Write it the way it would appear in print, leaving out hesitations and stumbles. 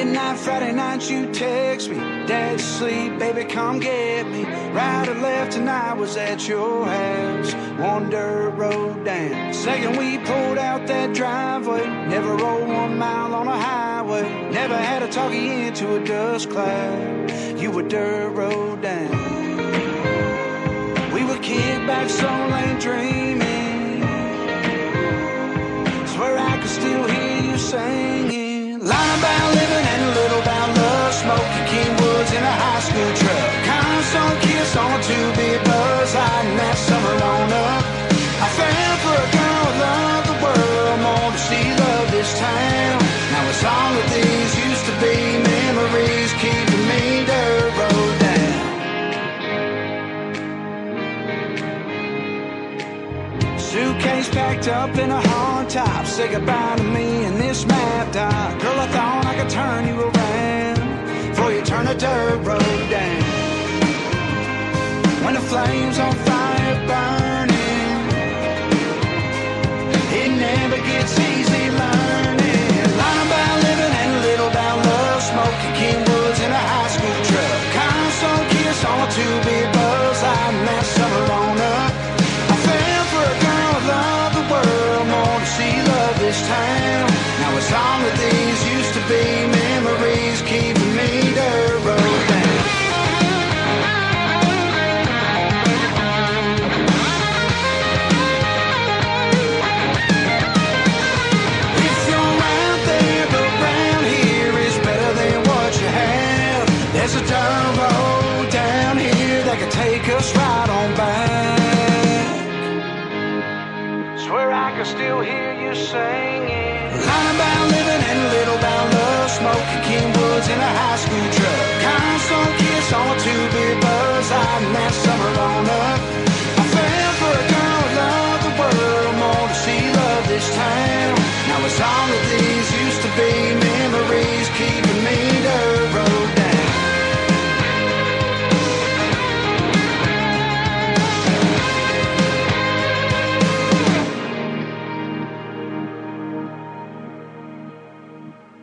Midnight Friday night you text me, dead asleep, baby come get me. Right or left and I was at your house, one dirt road down. Second we pulled out that driveway, never rode 1 mile on a highway. Never had to talk you into a dust cloud, you were dirt road down. We were kicked back so late dreaming, swear I could still hear you singing. Line about living and a little about love, smoking Kingwoods in a high school truck. Constant kiss on a 2-bit buzz, hiding that summer on up. I fell for a girl who loved the world more than she loved this town. Now it's all that these used to be, memories keeping me dirt road down. Suitcase packed up in a hard top, say goodbye to me in this map dock. Girl, I thought I could turn you around before you turn the dirt road down. When the flames on fire burning, it never gets easy learning. Line about living and a little about love, smoking Kingwoods in a high school truck. Constant kiss on a 2-bit buzz, hiding that summer on up. I fell for a girl who loved the world more than she loved this town. Now it's all that these used to be, memories keeping me dirt road down. If you're out there, but round here is better than what you have. There's a dirt road down here that could take us right on back. Swear I can still hear you say